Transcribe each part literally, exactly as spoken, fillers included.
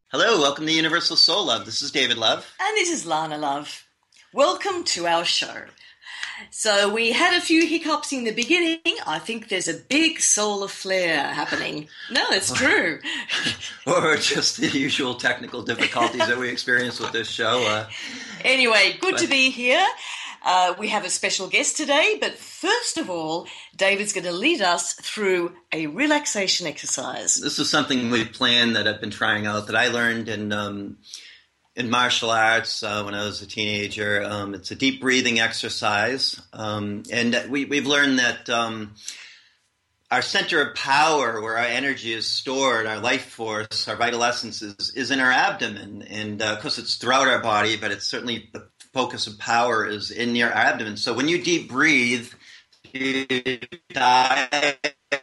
Hello, welcome to Universal Soul Love. This is David Love. And this is Lana Love. Welcome to our show. So we had a few hiccups in the beginning. I think there's a big solar flare happening. No, it's true. Or just the usual technical difficulties that we experience with this show. Uh, anyway, good but... to be here. Uh, we have a special guest today, but first of all, David's going to lead us through a relaxation exercise. This is something we've planned that I've been trying out that I learned in um, in martial arts uh, when I was a teenager. Um, it's a deep breathing exercise, um, and we, we've learned that um, our center of power, where our energy is stored, our life force, our vital essence is, is in our abdomen, and uh, of course it's throughout our body, but it's certainly the focus of power is in your abdomen. So when you deep breathe, you diaphragm,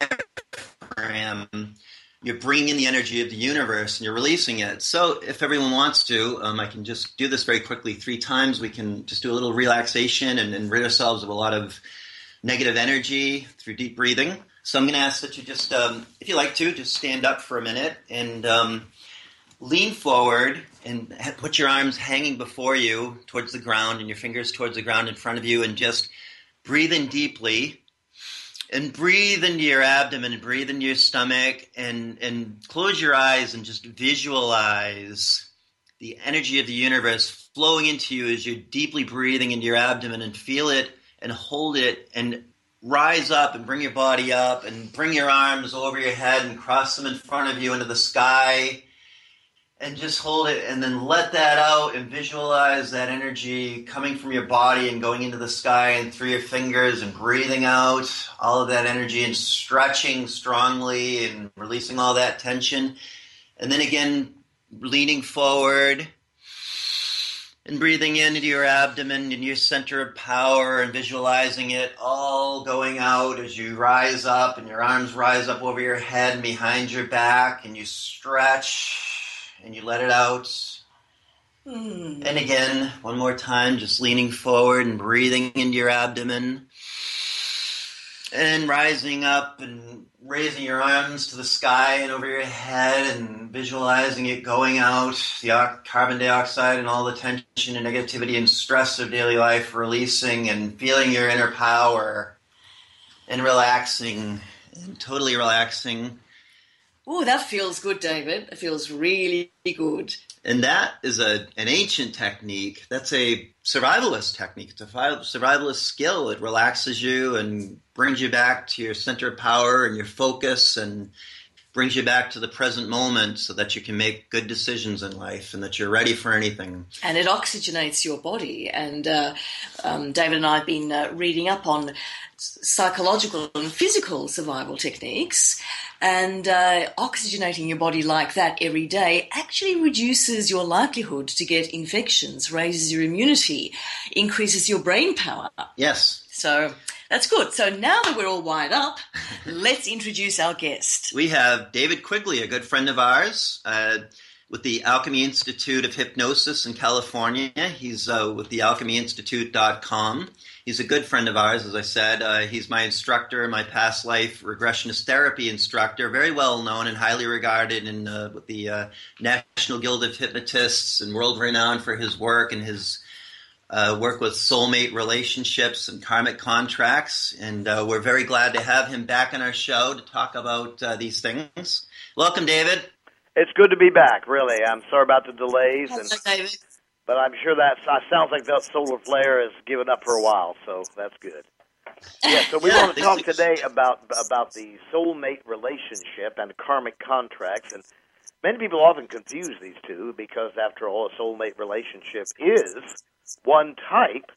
you're bringing in the energy of the universe and you're releasing it. So if everyone wants to, um, I can just do this very quickly three times. We can just do a little relaxation and, and rid ourselves of a lot of negative energy through deep breathing. So I'm going to ask that you just, um, if you like to, just stand up for a minute and um, lean forward and put your arms hanging before you towards the ground and your fingers towards the ground in front of you, and just breathe in deeply and breathe into your abdomen and breathe into your stomach, and, and close your eyes and just visualize the energy of the universe flowing into you as you're deeply breathing into your abdomen, and feel it and hold it and rise up and bring your body up and bring your arms over your head and cross them in front of you into the sky. And just hold it and then let that out and visualize that energy coming from your body and going into the sky and through your fingers, and breathing out all of that energy and stretching strongly and releasing all that tension. And then again, leaning forward and breathing into your abdomen and your center of power, and visualizing it all going out as you rise up and your arms rise up over your head and behind your back, and you stretch and you let it out. Mm. And again, one more time, just leaning forward and breathing into your abdomen, and rising up and raising your arms to the sky and over your head, and visualizing it going out, the carbon dioxide and all the tension and negativity and stress of daily life releasing, and feeling your inner power and relaxing and totally relaxing. Oh, that feels good, David. It feels really good. And that is a an ancient technique. That's a survivalist technique. It's a survivalist skill. It relaxes you and brings you back to your center of power and your focus, and brings you back to the present moment so that you can make good decisions in life and that you're ready for anything. And it oxygenates your body. And uh, um, David and I have been uh, reading up on psychological and physical survival techniques, and uh, oxygenating your body like that every day actually reduces your likelihood to get infections, raises your immunity, increases your brain power. Yes. So that's good. So now that we're all wired up, let's introduce our guest. We have David Quigley, a good friend of ours, uh, with the Alchemy Institute of Hypnosis in California. He's uh, with the alchemy institute dot com. He's a good friend of ours, as I said. Uh, he's my instructor, my past life regressionist therapy instructor, very well known and highly regarded in uh, with the uh, National Guild of Hypnotists, and world renowned for his work and his uh, work with soulmate relationships and karmic contracts. And uh, we're very glad to have him back on our show to talk about uh, these things. Welcome, David. It's good to be back, really. I'm sorry about the delays. Hello, and, David. But I'm sure that uh, sounds like that solar flare has given up for a while, so that's good. Yeah, so we Yeah, want to talk today about about the soulmate relationship and karmic contracts. And many people often confuse these two because, after all, a soulmate relationship is one type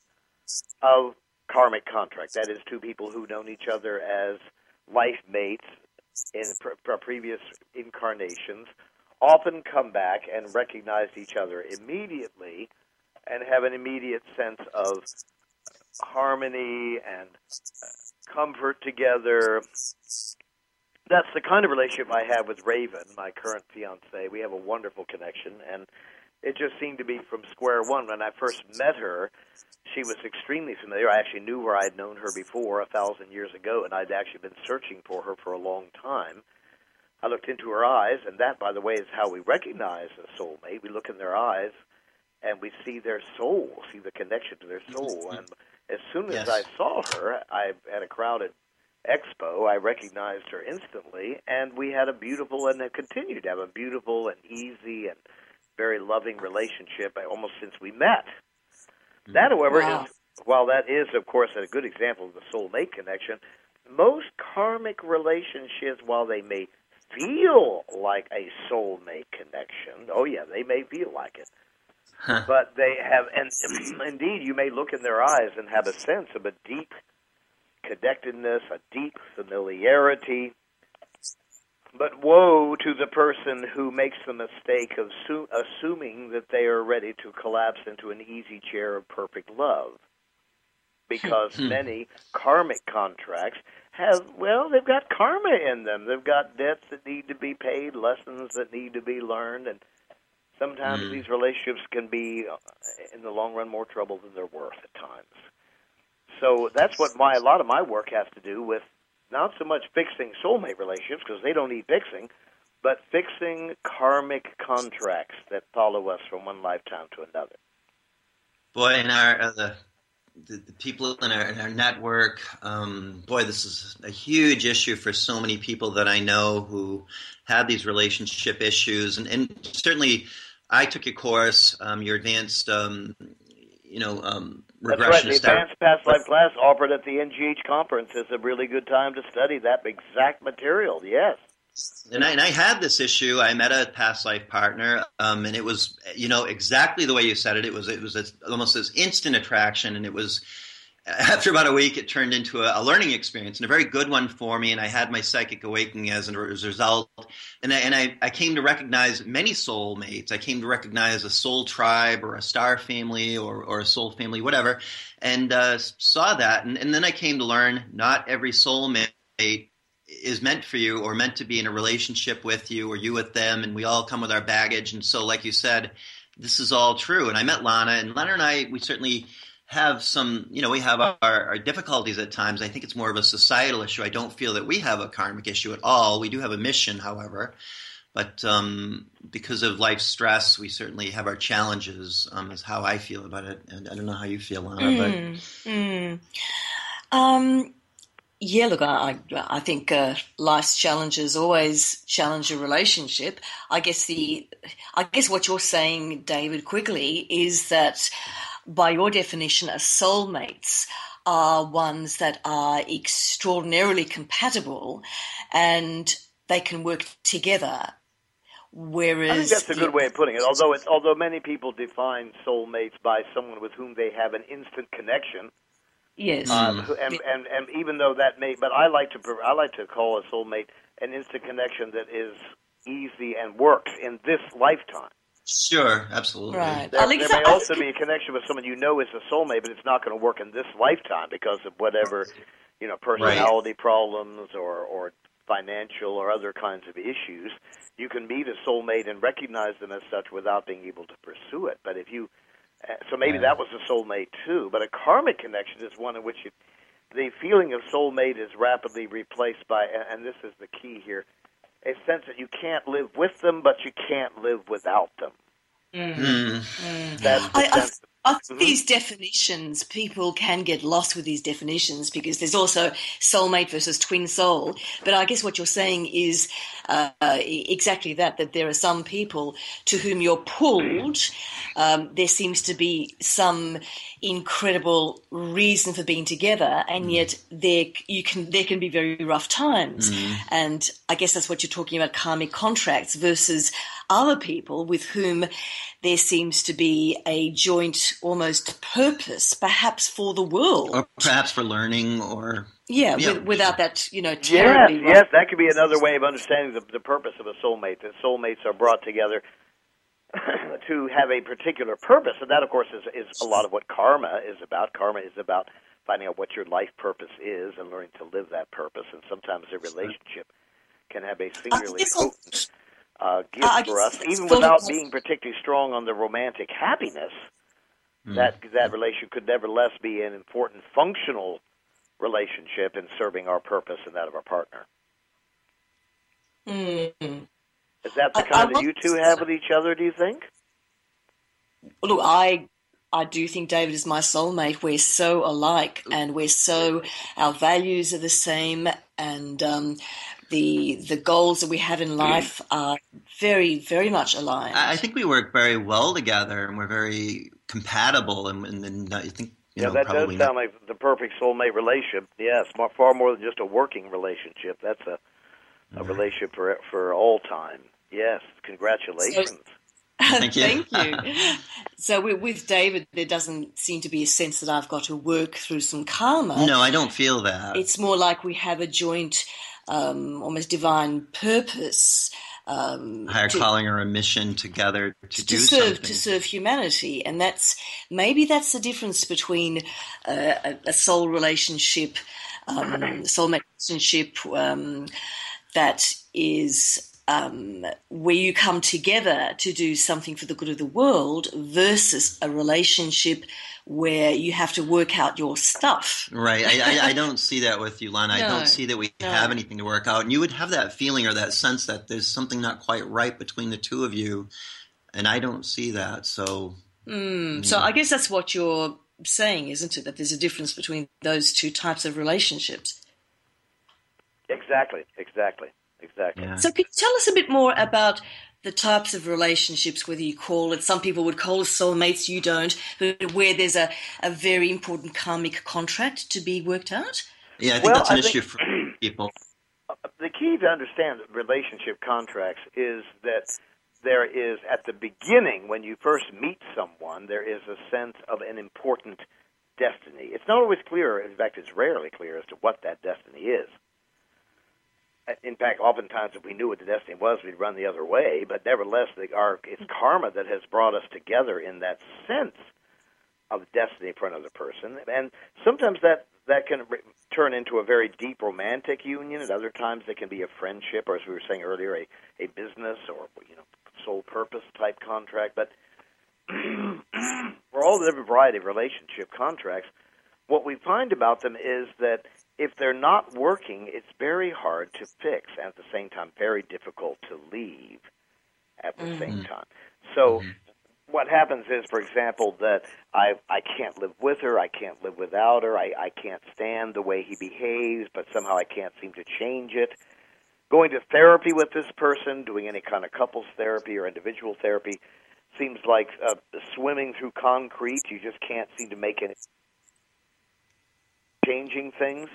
of karmic contract. That is, two people who've known each other as life mates in pre- previous incarnations often come back and recognize each other immediately and have an immediate sense of harmony and comfort together. That's the kind of relationship I have with Raven, my current fiancée. We have a wonderful connection, and it just seemed to be from square one. When I first met her, she was extremely familiar. I actually knew her. I had known her before a thousand years ago, and I'd actually been searching for her for a long time. I looked into her eyes, and that, by the way, is how we recognize a soulmate. We look in their eyes, and we see their soul, see the connection to their soul. And as soon as Yes. I saw her, I at a crowded expo, I recognized her instantly, and we had a beautiful, and have continued to have a beautiful and easy and very loving relationship almost since we met. That, however, Wow. is, while that is, of course, a good example of the soulmate connection, most karmic relationships, while they may feel like a soulmate connection, oh yeah, they may feel like it, Huh. but they have, and indeed, you may look in their eyes and have a sense of a deep connectedness, a deep familiarity. But woe to the person who makes the mistake of su- assuming that they are ready to collapse into an easy chair of perfect love. Because many karmic contracts have, well, they've got karma in them. They've got debts that need to be paid, lessons that need to be learned, and sometimes Mm. these relationships can be, uh, in the long run, more trouble than they're worth at times. So that's what my a lot of my work has to do with, not so much fixing soulmate relationships, because they don't need fixing, but fixing karmic contracts that follow us from one lifetime to another. Boy, in our uh, the, the the people in our in our network, um, boy, this is a huge issue for so many people that I know who have these relationship issues, and, and certainly, I took your course, um, your advanced, um, you know, um, That's right. The regressionist therapy. Advanced Past Life class offered at the N G H conference is a really good time to study that exact material. Yes. And I, and I had this issue. I met a past life partner, um, and it was, you know, exactly the way you said it. It was, it was a, almost this instant attraction, and it was. After about a week, it turned into a, a learning experience, and a very good one for me. And I had my psychic awakening as a result. And I, and I, I came to recognize many soulmates. I came to recognize a soul tribe, or a star family, or, or a soul family, whatever, and uh, saw that. And, and then I came to learn not every soulmate is meant for you, or meant to be in a relationship with you, or you with them. And we all come with our baggage. And so, like you said, this is all true. And I met Lana, and Lana and I, we certainly have some, you know, we have our, our difficulties at times. I think it's more of a societal issue. I don't feel that we have a karmic issue at all. We do have a mission, however, but um, because of life stress, we certainly have our challenges, um, is how I feel about it. And I don't know how you feel, Lana, Mm, mm. Um, yeah, look, I, I I think uh, life's challenges always challenge a relationship. I guess the, I guess what you're saying, David, quickly, is that by your definition, a soulmates are ones that are extraordinarily compatible, and they can work together. Whereas I think that's a the- good way of putting it. Although it's, although many people define soulmates by someone with whom they have an instant connection, yes, um, who- and, and and even though that may, but I like to I like to call a soulmate an instant connection that is easy and works in this lifetime. Sure, absolutely. right. There, I think there that- may I also think- be a connection with someone you know is a soulmate, but it's not going to work in this lifetime because of whatever, you know, personality problems or, or financial or other kinds of issues. You can meet a soulmate and recognize them as such without being able to pursue it. But if you, uh, so maybe Right. that was a soulmate too. But a karmic connection is one in which you, the feeling of soulmate is rapidly replaced by, and this is the key here, a sense that you can't live with them, but you can't live without them. Hmm. That's the I, I, sense. I think Mhm. these definitions, people can get lost with these definitions because there's also soulmate versus twin soul. But I guess what you're saying is uh, exactly that, that there are some people to whom you're pulled. Um, there seems to be some incredible reason for being together, and yet there you can there can be very rough times. And I guess that's what you're talking about, karmic contracts versus other people with whom there seems to be a joint almost purpose, perhaps for the world. Or perhaps for learning, or yeah, yeah, with, without that, you know, Yes, terribly rough. yes, that could be another way of understanding the, the purpose of a soulmate. That soulmates are brought together to have a particular purpose, and that, of course, is, is a lot of what karma is about. Karma is about finding out what your life purpose is and learning to live that purpose. And sometimes a relationship can have a singularly guess I'll- potent uh, gift I for guess us, even sort of without like- being particularly strong on the romantic happiness. Mm. That that relationship could nevertheless be an important functional relationship in serving our purpose and that of our partner. Mm. Is that the I, I kind that want- you two have with each other, do you think? Look, I I do think David is my soulmate. We're so alike, and we're so our values are the same, and um, the the goals that we have in life are very very much aligned. I I think we work very well together, and we're very compatible, and, and, and I think you Yeah, know that probably does sound like the perfect soulmate relationship. Yes, far, far more than just a working relationship. That's a, a relationship for for all time. Yes, congratulations. Thank you. Thank you. So with, with David, there doesn't seem to be a sense that I've got to work through some karma. No, I don't feel that. It's more like we have a joint, um, almost divine purpose. Um, higher to, calling or a mission together to, to do serve something. to serve humanity, and that's maybe that's the difference between uh, a, a soul relationship, um, soulmate relationship um, that is. Um, where you come together to do something for the good of the world versus a relationship where you have to work out your stuff. Right. I, I, I don't see that with you, Lana. No, I don't see that we no. have anything to work out. And you would have that feeling or that sense that there's something not quite right between the two of you. And I don't see that. So, Mm, so I guess that's what you're saying, isn't it? That there's a difference between those two types of relationships. Exactly, exactly, exactly. yeah. So could you tell us a bit more about the types of relationships, whether you call it, some people would call it soulmates, you don't, but where there's a, a very important karmic contract to be worked out? Yeah, I think Well, that's an I issue think- for people. The key to understand relationship contracts is that there is, at the beginning, when you first meet someone, there is a sense of an important destiny. It's not always clear, in fact, it's rarely clear as to what that destiny is. In fact, oftentimes if we knew what the destiny was, we'd run the other way, but nevertheless, the, our, it's karma that has brought us together in that sense of destiny for another person. And sometimes that, that can re- turn into a very deep romantic union. At other times, it can be a friendship, or as we were saying earlier, a, a business or you know sole purpose type contract. But for all the different variety of relationship contracts, what we find about them is that if they're not working, it's very hard to fix, and at the same time, very difficult to leave at the Mm-hmm. same time. So what happens is, for example, that I I can't live with her, I can't live without her, I, I can't stand the way he behaves, but somehow I can't seem to change it. Going to therapy with this person, doing any kind of couples therapy or individual therapy, seems like uh, swimming through concrete. You just can't seem to make any changing things.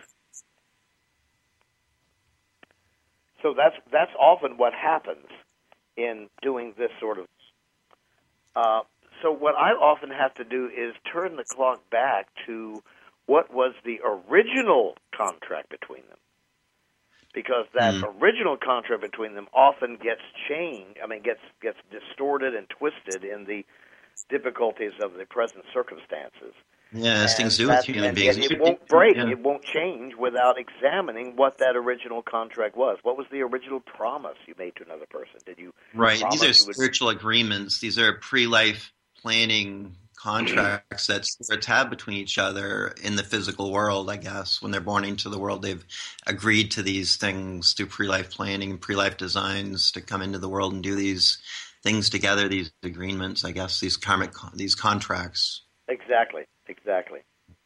So that's that's often what happens in doing this sort of. Uh, so what I often have to do is turn the clock back to what was the original contract between them, because that Mm. original contract between them often gets changed. I mean, gets gets distorted and twisted in the difficulties of the present circumstances. Yeah, as And things do with that- human and beings. It, it won't break. Yeah. It won't change without examining what that original contract was. What was the original promise you made to another person? Did you Right. promise These are you would- spiritual agreements. These are pre-life planning contracts that spirits have between each other in the physical world, I guess. When they're born into the world, they've agreed to these things through pre-life planning and pre-life designs to come into the world and do these things together, these agreements, I guess, these karmic, these contracts. Exactly, exactly.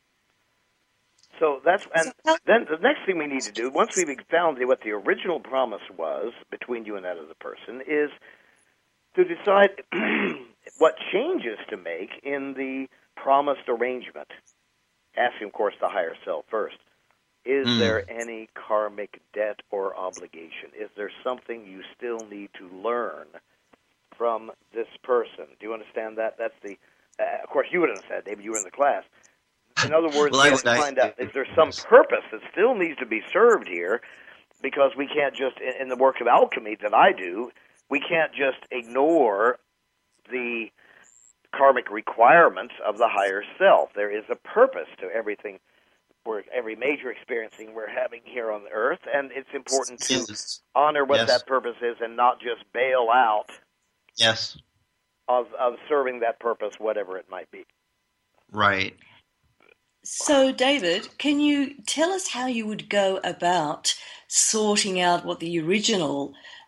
So that's and then the next thing we need to do, once we've found what the original promise was between you and that other person, is to decide what changes to make in the promised arrangement. Asking, of course, the higher self first. Is Mm. there any karmic debt or obligation? Is there something you still need to learn from this person? Do you understand that? That's the. Uh, of course, you would understand. Maybe you were in the class. In other words, Well, we I have to would- I- find out is there some purpose that still needs to be served here, because we can't just, in in the work of alchemy that I do, we can't just ignore the karmic requirements of the higher self. There is a purpose to everything, for every major experiencing we're having here on the earth, and it's important to Yes. honor what Yes. that purpose is and not just bail out Yes. of, of serving that purpose, whatever it might be. Right. So, David, can you tell us how you would go about sorting out what the original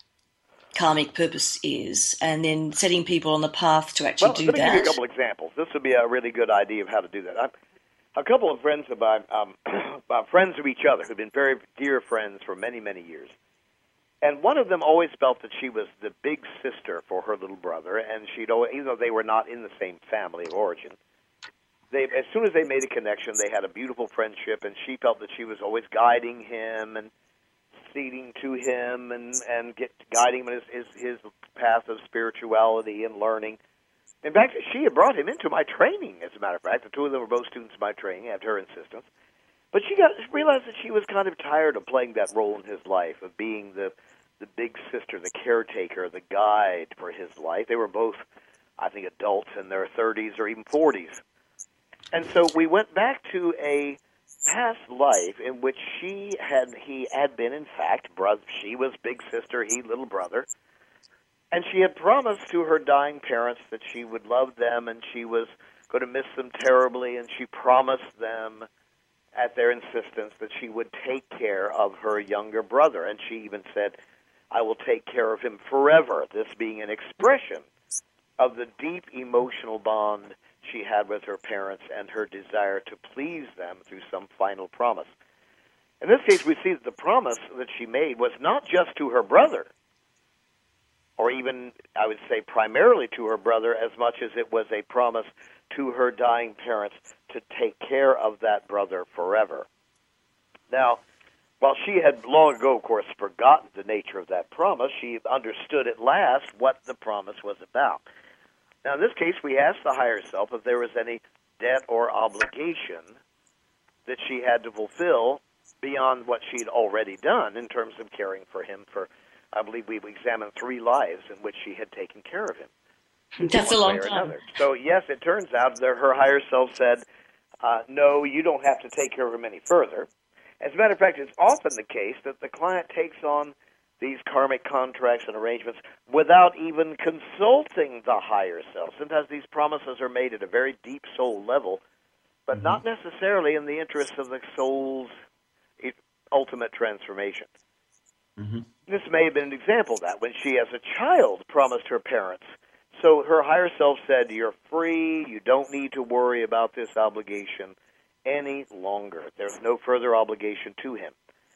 karmic purpose is, and then setting people on the path to actually well, do let me that. give you a couple examples. This would be a really good idea of how to do that. I'm, a couple of friends of mine, um, friends of each other, who've been very dear friends for many, many years. And one of them always felt that she was the big sister for her little brother, and she'd always, even though they were not in the same family of origin, they, as soon as they made a connection, they had a beautiful friendship, and she felt that she was always guiding him and ceding to him and, and get, guiding him in his, his, his path of spirituality and learning. In fact, she had brought him into my training, as a matter of fact. The two of them were both students of my training at her insistence. But she got realized that she was kind of tired of playing that role in his life, of being the the big sister, the caretaker, the guide for his life. They were both, I think, adults in their thirties or even forties. And so we went back to a past life in which she had, he had been, in fact, brother. She was big sister, he little brother. And she had promised to her dying parents that she would love them and she was going to miss them terribly, and she promised them at their insistence that she would take care of her younger brother. And she even said, I will take care of him forever, this being an expression of the deep emotional bond she had with her parents and her desire to please them through some final promise. In this case, we see that the promise that she made was not just to her brother, or even, I would say, primarily to her brother, as much as it was a promise to her dying parents to take care of that brother forever. Now, while she had long ago, of course, forgotten the nature of that promise, she understood at last what the promise was about. Now, in this case, we asked the higher self if there was any debt or obligation that she had to fulfill beyond what she'd already done in terms of caring for him for, I believe we've examined three lives in which she had taken care of him. That's a long time. Another. So, yes, it turns out that her higher self said, uh, no, you don't have to take care of him any further. As a matter of fact, it's often the case that the client takes on these karmic contracts and arrangements without even consulting the higher self. Sometimes these promises are made at a very deep soul level, but mm-hmm. not necessarily in the interest of the soul's ultimate transformation. Mm-hmm. This may have been an example of that when she, as a child, promised her parents. So her higher self said, you're free, you don't need to worry about this obligation any longer. There's no further obligation to him.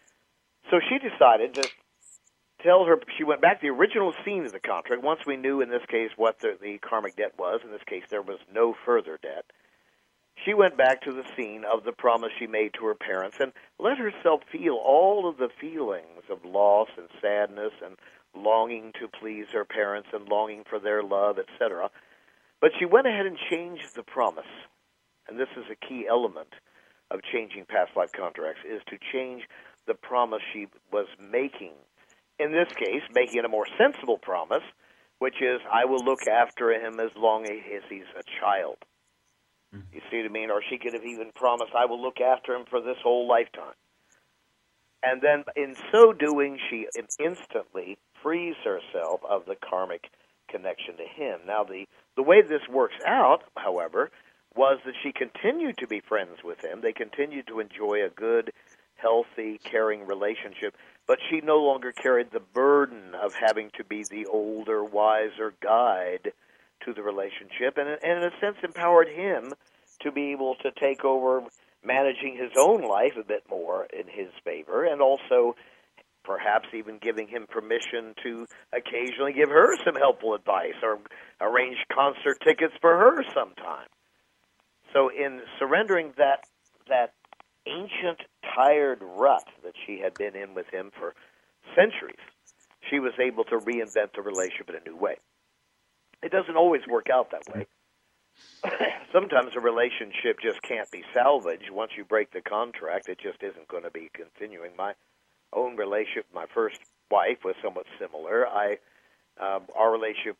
So she decided to tell her, she went back to the original scene of the contract. Once we knew, in this case, what the, the karmic debt was, in this case there was no further debt, she went back to the scene of the promise she made to her parents and let herself feel all of the feelings of loss and sadness and longing to please her parents and longing for their love, et cetera. But she went ahead and changed the promise. And this is a key element of changing past life contracts, is to change the promise she was making. In this case, making it a more sensible promise, which is, I will look after him as long as he's a child. Mm-hmm. You see what I mean? Or she could have even promised, I will look after him for this whole lifetime. And then in so doing, she instantly frees herself of the karmic connection to him. Now, the, the way this works out, however, was that she continued to be friends with him. They continued to enjoy a good, healthy, caring relationship, but she no longer carried the burden of having to be the older, wiser guide to the relationship, and, and in a sense empowered him to be able to take over managing his own life a bit more in his favor, and also perhaps even giving him permission to occasionally give her some helpful advice or arrange concert tickets for her sometime. So in surrendering that that ancient, tired rut that she had been in with him for centuries, she was able to reinvent the relationship in a new way. It doesn't always work out that way. Sometimes a relationship just can't be salvaged. Once you break the contract, it just isn't going to be continuing. My own relationship with my first wife was somewhat similar. I, uh, our relationship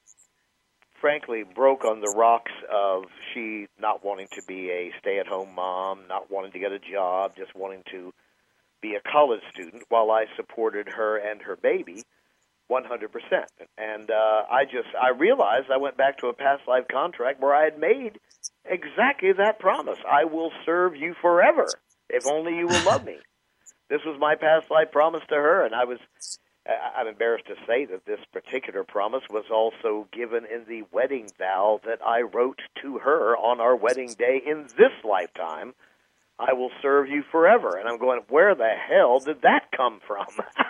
frankly broke on the rocks of she not wanting to be a stay-at-home mom, not wanting to get a job, just wanting to be a college student, while I supported her and her baby one hundred percent. And uh, I just, I realized I went back to a past life contract where I had made exactly that promise. I will serve you forever if only you will love me. This was my past life promise to her, and I was I'm embarrassed to say that this particular promise was also given in the wedding vow that I wrote to her on our wedding day in this lifetime. I will serve you forever. And I'm going, where the hell did that come from?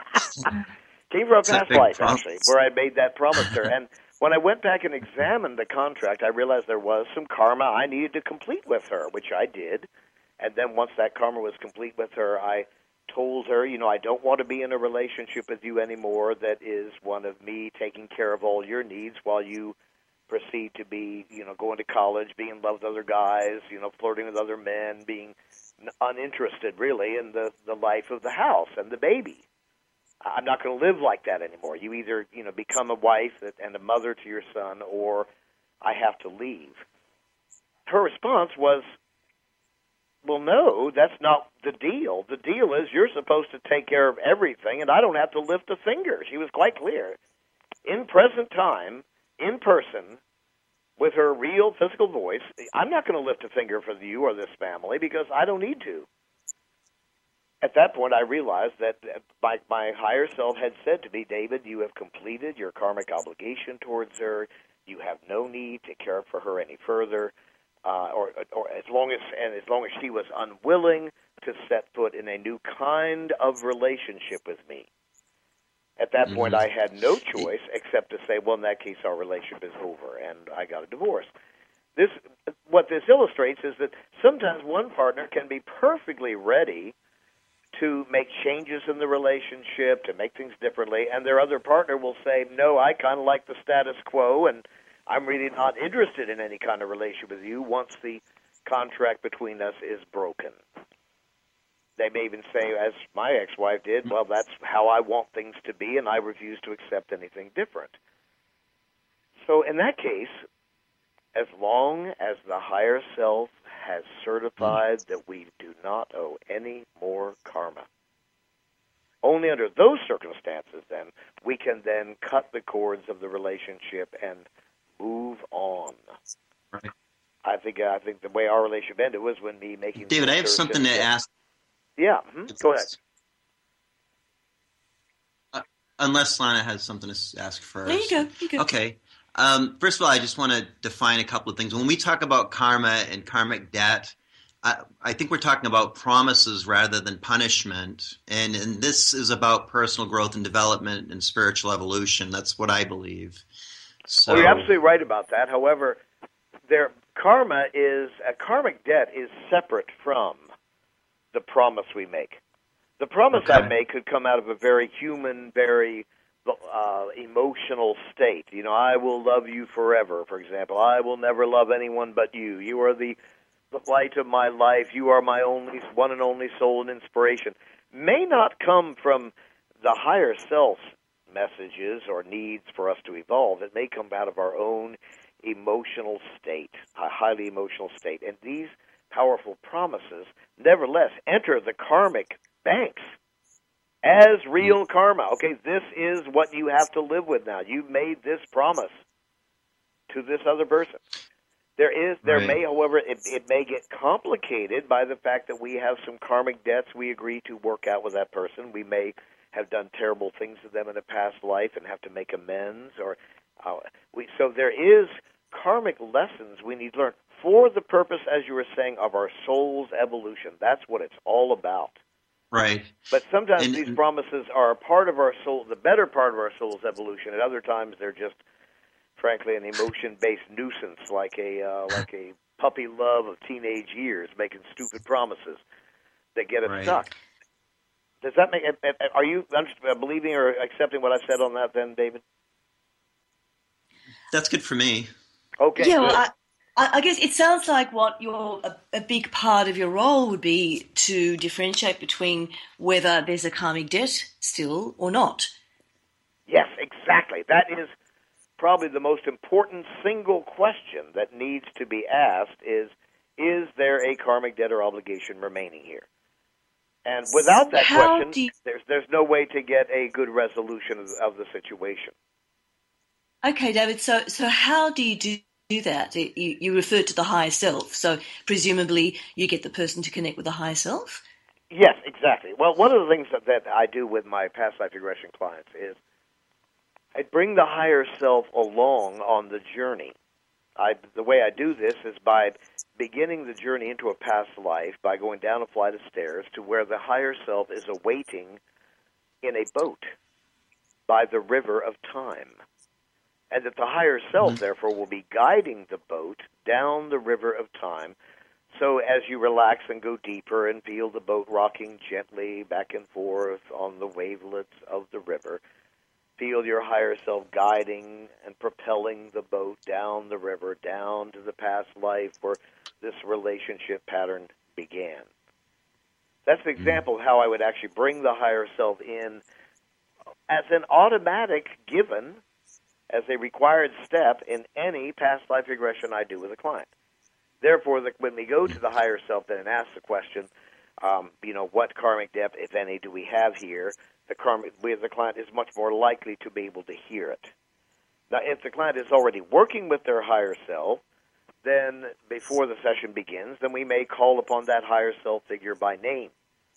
Came from a past life, promise. Actually, where I made that promise to her. And when I went back and examined the contract, I realized there was some karma I needed to complete with her, which I did. And then once that karma was complete with her, I told her, you know, I don't want to be in a relationship with you anymore that is one of me taking care of all your needs while you proceed to be, you know, going to college, being in love with other guys, you know, flirting with other men, being uninterested, really, in the, the life of the house and the baby. I'm not going to live like that anymore. You either, you know, become a wife and a mother to your son, or I have to leave. Her response was, well, no, that's not the deal. The deal is you're supposed to take care of everything, and I don't have to lift a finger. She was quite clear. In present time, in person, with her real physical voice, I'm not going to lift a finger for you or this family because I don't need to. At that point, I realized that my, my higher self had said to me, David, you have completed your karmic obligation towards her. You have no need to care for her any further. Uh, or, or as long as and as long as she was unwilling to set foot in a new kind of relationship with me. At that mm-hmm. point, I had no choice except to say, well, in that case, our relationship is over, and I got a divorce. This, what this illustrates is that sometimes one partner can be perfectly ready to make changes in the relationship, to make things differently, and their other partner will say, no, I kind of like the status quo, and I'm really not interested in any kind of relationship with you once the contract between us is broken. They may even say, as my ex-wife did, well, that's how I want things to be, and I refuse to accept anything different. So in that case, as long as the higher self has certified that we do not owe any more karma, only under those circumstances, then, we can then cut the cords of the relationship and move on. Right. I think I think the way our relationship ended was when me making... David, I have something to ask. Yeah, mm-hmm. Go ahead. Uh, unless Lana has something to ask first. There you go. You go. Okay. Um, first of all, I just want to define a couple of things. When we talk about karma and karmic debt, I, I think we're talking about promises rather than punishment. And, and this is about personal growth and development and spiritual evolution. That's what I believe. So, well, you're absolutely right about that. However, their karma is a karmic debt is separate from the promise we make. The promise okay. I make could come out of a very human, very uh, emotional state. You know, I will love you forever, for example. I will never love anyone but you. You are the, the light of my life. You are my only one and only soul and inspiration. May not come from the higher self's messages or needs for us to evolve. It may come out of our own emotional state, a highly emotional state. And these powerful promises, nevertheless, enter the karmic banks as real karma. Okay, this is what you have to live with now. You've made this promise to this other person. There is, there right. may, however, it, it may get complicated by the fact that we have some karmic debts we agree to work out with that person. We may have done terrible things to them in a past life and have to make amends. Or uh, we, so there is karmic lessons we need to learn for the purpose, as you were saying, of our soul's evolution. That's what it's all about. Right. But sometimes and, these promises are a part of our soul, the better part of our soul's evolution. At other times, they're just, frankly, an emotion-based nuisance, like a uh, like a puppy love of teenage years, making stupid promises that get us right. stuck. Does that make? Are you believing or accepting what I said on that, then, David? That's good for me. Okay. Yeah. Well, I, I guess it sounds like what your a, a big part of your role would be to differentiate between whether there's a karmic debt still or not. Yes, exactly. That is probably the most important single question that needs to be asked: is is there a karmic debt or obligation remaining here? And without that How question, do you... there's there's no way to get a good resolution of, of the situation. Okay, David. So so how do you do? do that? You, you refer to the higher self, so presumably you get the person to connect with the higher self? Yes, exactly. Well, one of the things that, that I do with my past life regression clients is I bring the higher self along on the journey. I, the way I do this is by beginning the journey into a past life by going down a flight of stairs to where the higher self is awaiting in a boat by the river of time. And that the higher self, therefore, will be guiding the boat down the river of time. So as you relax and go deeper and feel the boat rocking gently back and forth on the wavelets of the river, feel your higher self guiding and propelling the boat down the river, down to the past life where this relationship pattern began. That's an example of how I would actually bring the higher self in as an automatic given, as a required step in any past life regression I do with a client. Therefore, the, when we go to the higher self then and ask the question, um, you know, what karmic depth, if any, do we have here? The karmic, we as the client is much more likely to be able to hear it. Now, if the client is already working with their higher self, then before the session begins, then we may call upon that higher self figure by name.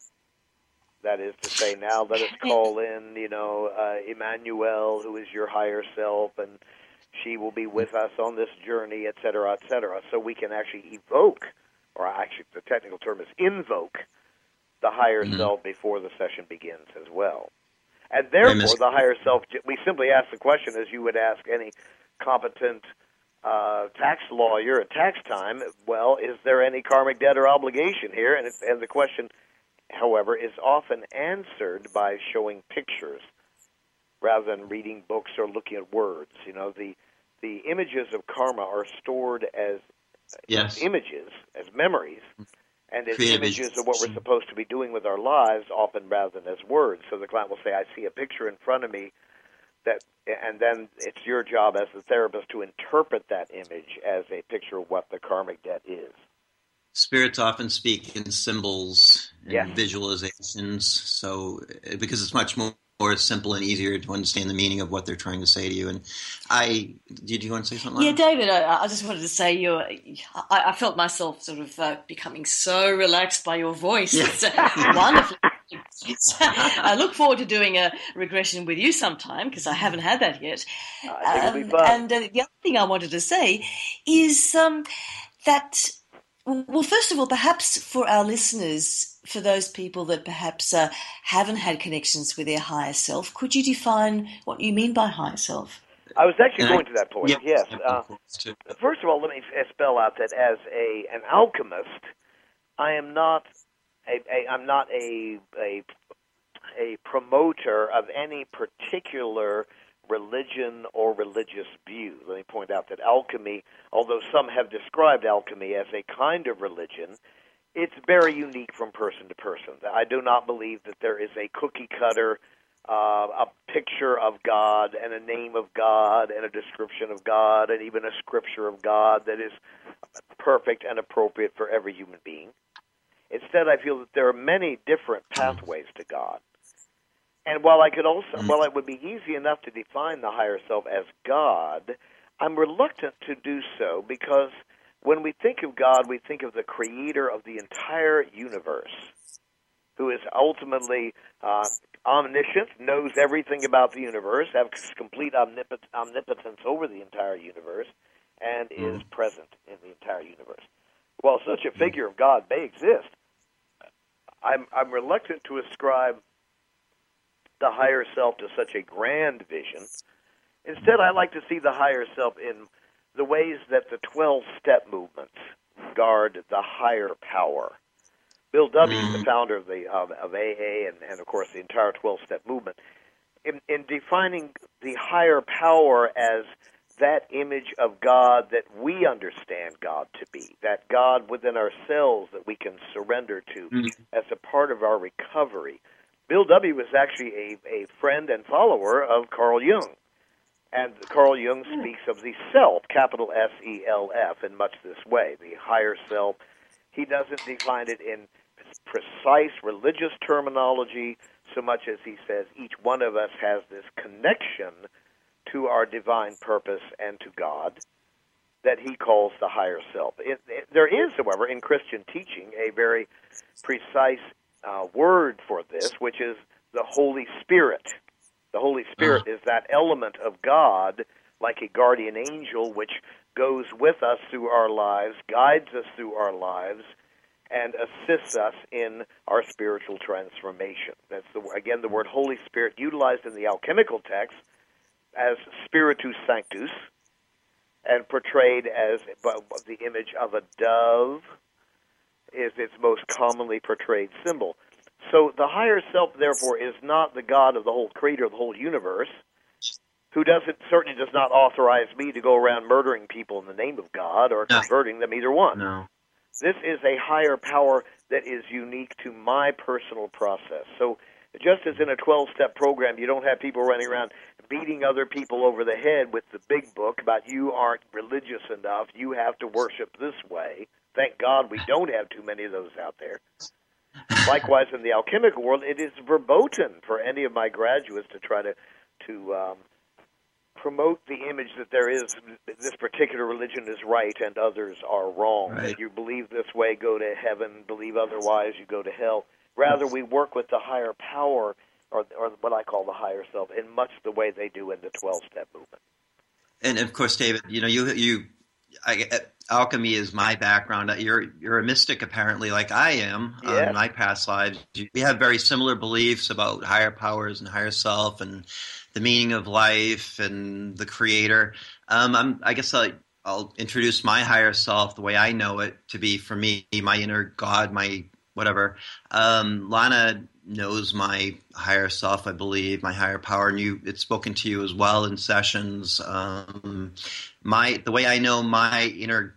That is to say, now let us call in, you know, uh, Emmanuel, who is your higher self, and she will be with us on this journey, et cetera, et cetera. So we can actually evoke, or actually the technical term is invoke, the higher mm-hmm. self before the session begins as well. And therefore, the higher self, we simply ask the question as you would ask any competent uh, tax lawyer at tax time, well, is there any karmic debt or obligation here? And, it, and the question, however, is often answered by showing pictures rather than reading books or looking at words. You know, the the images of karma are stored as, yes. as images, as memories, and as Creative images vision. of what we're supposed to be doing with our lives, often rather than as words. So the client will say, I see a picture in front of me, that, and then it's your job as the therapist to interpret that image as a picture of what the karmic debt is. Spirits often speak in symbols and yes. visualizations, so because it's much more, more simple and easier to understand the meaning of what they're trying to say to you. And I, did you want to say something? Yeah, David, I, I just wanted to say you. I, I felt myself sort of uh, becoming so relaxed by your voice. Yeah. It's uh, wonderful. I look forward to doing a regression with you sometime because I haven't had that yet. I think um, it'll be fun. And uh, the other thing I wanted to say is um, that. Well, first of all, perhaps for our listeners, for those people that perhaps uh, haven't had connections with their higher self, could you define what you mean by higher self? I was actually and going I, to that point, yeah, yes. Uh, first of all, let me spell out that as a an alchemist, I am not a, a I'm not a, a a promoter of any particular religion or religious view. Let me point out that alchemy, although some have described alchemy as a kind of religion, it's very unique from person to person. I do not believe that there is a cookie-cutter, uh, a picture of God and a name of God and a description of God and even a scripture of God that is perfect and appropriate for every human being. Instead, I feel that there are many different pathways to God. And while I could also, while it would be easy enough to define the higher self as God, I'm reluctant to do so because when we think of God, we think of the creator of the entire universe, who is ultimately uh, omniscient, knows everything about the universe, has complete omnipot- omnipotence over the entire universe, and is present in the entire universe. While such a figure of God may exist, I'm, I'm reluctant to ascribe the higher self to such a grand vision. Instead, I like to see the higher self in the ways that the twelve-step movements guard the higher power. Bill W., mm-hmm. the founder of the of, of A A and, and, of course, the entire twelve-step movement, in, in defining the higher power as that image of God that we understand God to be, that God within ourselves that we can surrender to mm-hmm. as a part of our recovery. Bill W. was actually a, a friend and follower of Carl Jung. And Carl Jung speaks of the self, capital S E L F, in much this way, the higher self. He doesn't define it in precise religious terminology so much as he says each one of us has this connection to our divine purpose and to God that he calls the higher self. It, it, there is, however, in Christian teaching a very precise uh, word for this, which is the Holy Spirit. The Holy Spirit uh-huh. is that element of God, like a guardian angel, which goes with us through our lives, guides us through our lives, and assists us in our spiritual transformation. That's, the, again, the word Holy Spirit utilized in the alchemical text as Spiritus Sanctus and portrayed as the image of a dove is its most commonly portrayed symbol. So the higher self, therefore, is not the God of the whole creator of the whole universe, who doesn't certainly does not authorize me to go around murdering people in the name of God or no. converting them, either one. No. This is a higher power that is unique to my personal process. So just as in a twelve-step program, you don't have people running around beating other people over the head with the big book about you aren't religious enough, you have to worship this way. Thank God we don't have too many of those out there. Likewise, in the alchemical world, it is verboten for any of my graduates to try to to um, promote the image that there is this particular religion is right and others are wrong. Right. If you believe this way, go to heaven. Believe otherwise, you go to hell. Rather, we work with the higher power, or, or what I call the higher self, in much the way they do in the twelve-step movement. And of course, David, you know, you you, I, alchemy is my background. You're you're a mystic, apparently, like I am. Yes. Um, in my past lives, we have very similar beliefs about higher powers and higher self, and the meaning of life and the Creator. Um, I'm, I guess I, I'll introduce my higher self the way I know it to be for me, my inner God, my whatever. Um, Lana knows my higher self, I believe, my higher power, and you, it's spoken to you as well in sessions. Um, my the way I know my inner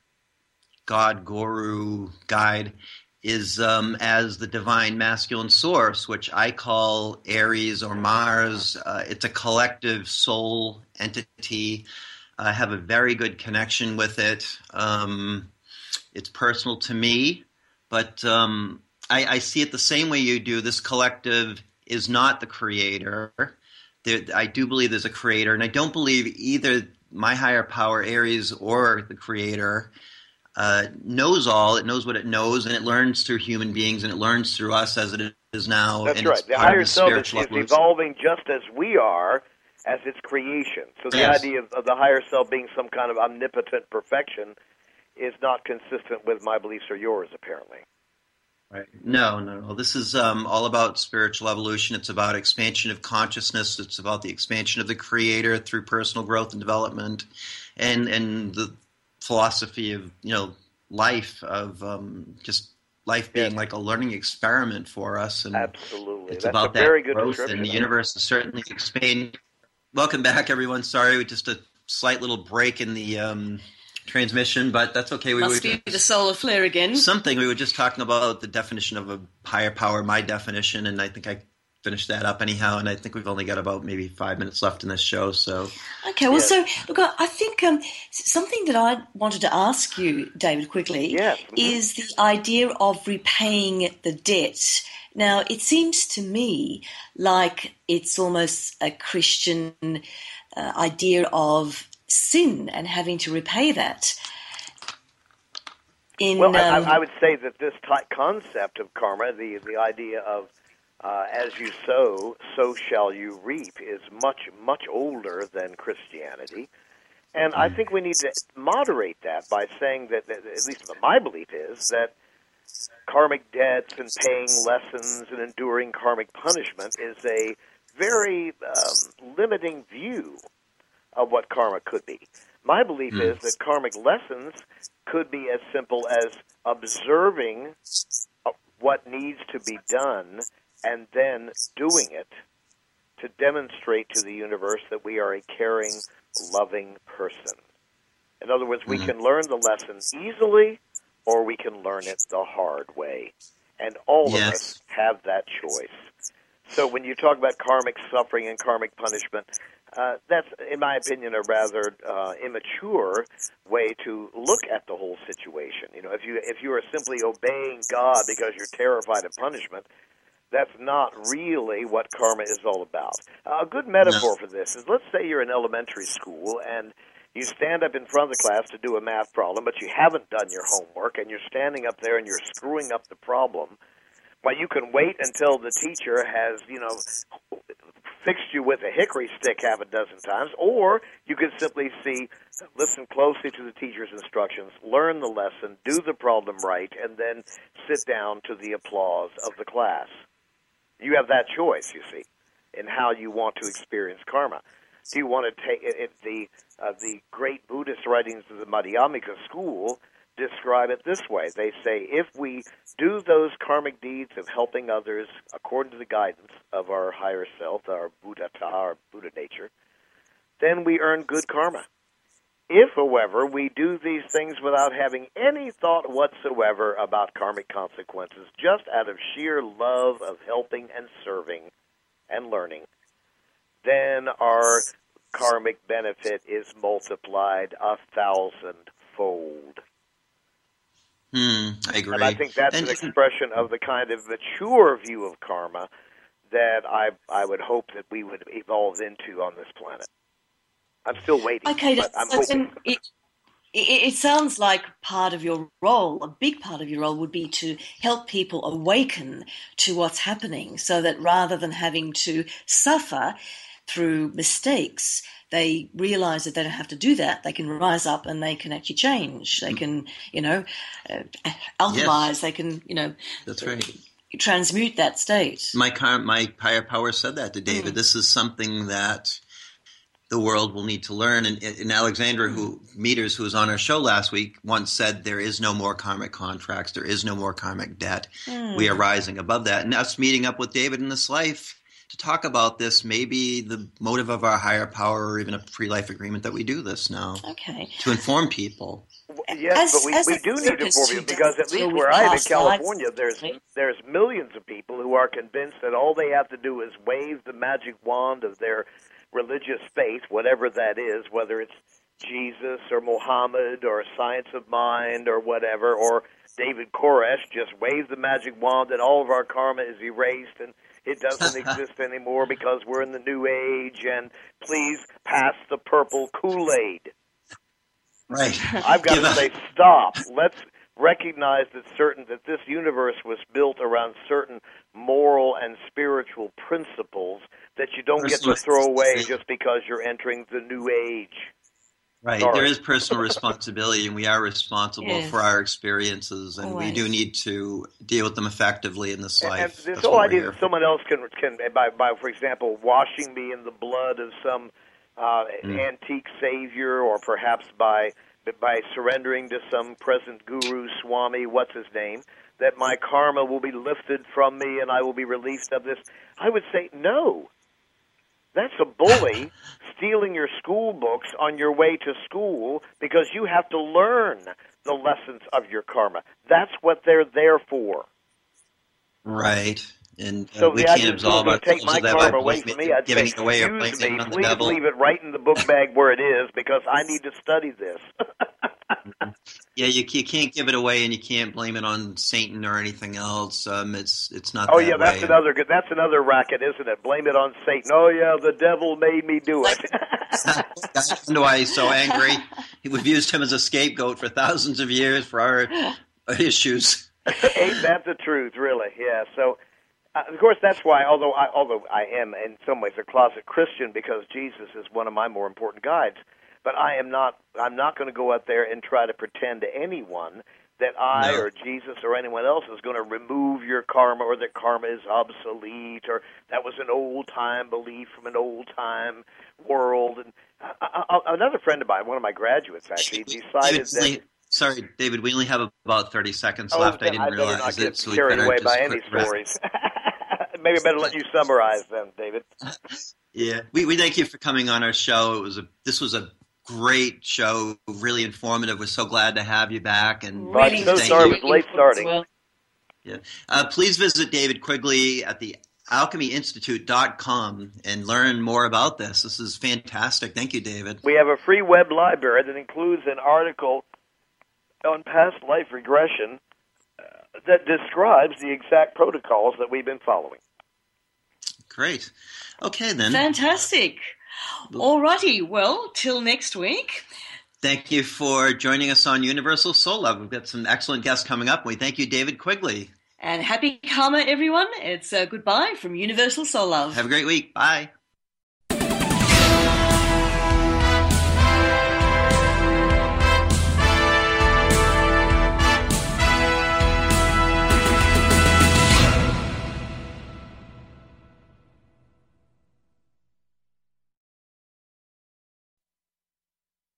God, guru, guide is um, as the divine masculine source, which I call Aries or Mars. Uh, it's a collective soul entity. I have a very good connection with it. Um, it's personal to me, but um, I, I see it the same way you do. This collective is not the creator. There, I do believe there's a creator, and I don't believe either my higher power, Aries, or the creator uh, knows all. It knows what it knows, and it learns through human beings, and it learns through us as it is now. That's and right. It's The part higher of the self is, spiritual is evolving just as we are as its creation. So the Yes. idea of, of the higher self being some kind of omnipotent perfection is not consistent with my beliefs or yours, apparently. Right. No, no, no. This is um, all about spiritual evolution. It's about expansion of consciousness. It's about the expansion of the Creator through personal growth and development, and and the philosophy of you know life of um, just life being Yes. like a learning experiment for us. And Absolutely, it's that's about a very that good growth, description. and the universe is certainly expanding. Welcome back, everyone. Sorry, just a slight little break in the um, transmission, but that's okay. We Must were be the solar flare again. something. We were just talking about the definition of a higher power, my definition, and I think I finished that up anyhow. And I think we've only got about maybe five minutes left in this show. So Okay, well, Yes. so look, I I think um, something that I wanted to ask you, David, quickly, Yes. Mhm. is the idea of repaying the debt. Now, it seems to me like it's almost a Christian uh, idea of sin and having to repay that. In, Well, I, um, I would say that this type concept of karma, the the idea of uh, as you sow, so shall you reap, is much, much older than Christianity. And I think we need to moderate that by saying that, that, at least my belief is, that karmic debts and paying lessons and enduring karmic punishment is a very um, limiting view of what karma could be. My belief Hmm. is that karmic lessons could be as simple as observing what needs to be done and then doing it to demonstrate to the universe that we are a caring, loving person. In other words, we Mhm. can learn the lesson easily or we can learn it the hard way. And all of Yes. us have that choice. So when you talk about karmic suffering and karmic punishment, uh, that's, in my opinion, a rather uh, immature way to look at the whole situation. You know, if you if you are simply obeying God because you're terrified of punishment, that's not really what karma is all about. A good metaphor for this is, let's say you're in elementary school and you stand up in front of the class to do a math problem, but you haven't done your homework, and you're standing up there and you're screwing up the problem. Well, you can wait until the teacher has, you know, fixed you with a hickory stick half a dozen times, or you can simply see, listen closely to the teacher's instructions, learn the lesson, do the problem right, and then sit down to the applause of the class. You have that choice, you see, in how you want to experience karma. Do you want to take it? The uh, the great Buddhist writings of the Madhyamika school describe it this way. They say, if we do those karmic deeds of helping others according to the guidance of our higher self, our Buddhata, our Buddha nature, then we earn good karma. If, however, we do these things without having any thought whatsoever about karmic consequences, just out of sheer love of helping and serving and learning, then our karmic benefit is multiplied a thousandfold. Hmm, I agree. And I think that's and, an expression of the kind of mature view of karma that I I would hope that we would evolve into on this planet. I'm still waiting, okay, but I'm so hoping. It, it, it sounds like part of your role, a big part of your role, would be to help people awaken to what's happening so that rather than having to suffer through mistakes, they realize that they don't have to do that. They can rise up and they can actually change. They can, you know, uh, alchemize. Yes. They can, you know, that's right. transmute that state. My my higher power said that to David. Mm. This is something that the world will need to learn. And, and Alexandra, mm. who Meters, who was on our show last week, once said there is no more karmic contracts. There is no more karmic debt. Mm. We are rising above that. And us meeting up with David in this life to talk about this, maybe the motive of our higher power, or even a pre-life agreement that we do this now. Okay. To inform people. Yes, as, but we, we do need to inform people, because at least where I am in California, there's there's millions of people who are convinced that all they have to do is wave the magic wand of their religious faith, whatever that is, whether it's Jesus or Muhammad or Science of Mind or whatever, or David Koresh, just wave the magic wand and all of our karma is erased and it doesn't exist anymore because we're in the new age, and please pass the purple Kool-Aid. Right. I've got to say, stop. Let's recognize that certain that this universe was built around certain moral and spiritual principles that you don't get to throw away just because you're entering the new age. Right. Sorry. There is personal responsibility, and we are responsible yes. for our experiences, and Always. we do need to deal with them effectively in this life. And, and this whole idea that someone else can, can by, by, for example, washing me in the blood of some uh, mm. antique savior, or perhaps by by surrendering to some present guru, Swami, what's his name, that my karma will be lifted from me and I will be released of this. I would say no. That's a bully stealing your school books on your way to school because you have to learn the lessons of your karma. That's what they're there for. Right. And uh, so we the can't idea absolve of take my karma away from me, I'd giving say, it away or excuse me, on the please devil. leave it right in the book bag where it is because I need to study this. Yeah, you, you can't give it away, and you can't blame it on Satan or anything else. Um, it's it's not. Oh that yeah, that's way. another good. That's another racket, isn't it? Blame it on Satan. Oh yeah, the devil made me do it. That's why he's so angry. We've used him as a scapegoat for thousands of years for our issues. Ain't that the truth, really? Yeah. So, uh, of course, that's why. Although I, although I am in some ways a closet Christian because Jesus is one of my more important guides. But I am not. I'm not going to go out there and try to pretend to anyone that I no. or Jesus or anyone else is going to remove your karma, or that karma is obsolete, or that was an old-time belief from an old-time world. And uh, uh, another friend of mine, one of my graduates, actually decided that. Only, sorry, David. We only have about thirty seconds oh, left. I didn't I realize not it. Get So we carried better away just by any wrap. stories. Maybe I better let you summarize them, David. Yeah, we we thank you for coming on our show. It was a this was a great show, really informative. We're so glad to have you back. And really I'm so sorry it was late starting. Well. Yeah, uh, please visit David Quigley at the alchemy institute dot com and learn more about this. This is fantastic. Thank you, David. We have a free web library that includes an article on past life regression uh, that describes the exact protocols that we've been following. Great. Okay, then. Fantastic. All righty. Well, till next week. Thank you for joining us on Universal Soul Love. We've got some excellent guests coming up. We thank you, David Quigley. And happy karma, everyone. It's uh, goodbye from Universal Soul Love. Have a great week. Bye.